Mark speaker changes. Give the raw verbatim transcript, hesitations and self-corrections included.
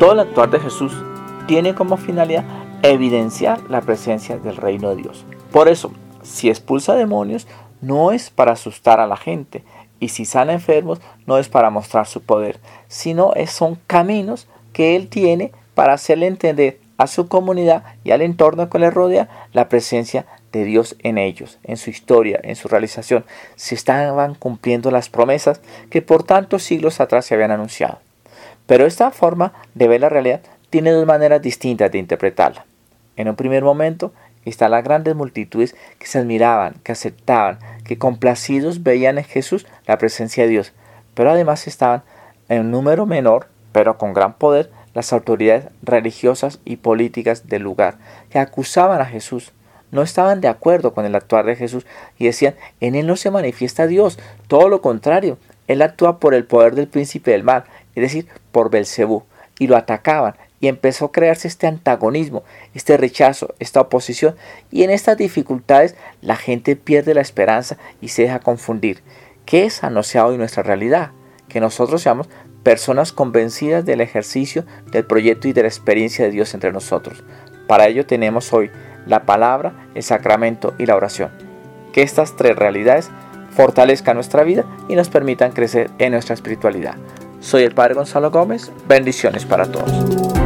Speaker 1: Todo el actuar de Jesús tiene como finalidad evidenciar la presencia del reino de Dios. Por eso, si expulsa demonios, no es para asustar a la gente, y si sana enfermos, no es para mostrar su poder, sino es, son caminos que Él tiene para hacerle entender a su comunidad y al entorno que le rodea la presencia de Dios en ellos, en su historia, en su realización. Se estaban cumpliendo las promesas que por tantos siglos atrás se habían anunciado. Pero esta forma de ver la realidad tiene dos maneras distintas de interpretarla. En un primer momento están las grandes multitudes que se admiraban, que aceptaban, que complacidos veían en Jesús la presencia de Dios. Pero además estaban en un número menor, pero con gran poder, las autoridades religiosas y políticas del lugar, que acusaban a Jesús. No estaban de acuerdo con el actuar de Jesús y decían, en Él no se manifiesta Dios, todo lo contrario, Él actúa por el poder del príncipe del mal, es decir, por Belcebú, y lo atacaban, y empezó a crearse este antagonismo, este rechazo, esta oposición, y en estas dificultades la gente pierde la esperanza y se deja confundir. ¿Qué es anunciado hoy nuestra realidad? Que nosotros seamos personas convencidas del ejercicio del proyecto y de la experiencia de Dios entre nosotros. Para ello tenemos hoy la palabra, el sacramento y la oración. Que estas tres realidades fortalezcan nuestra vida y nos permitan crecer en nuestra espiritualidad. Soy el Padre Gonzalo Gómez. Bendiciones para todos.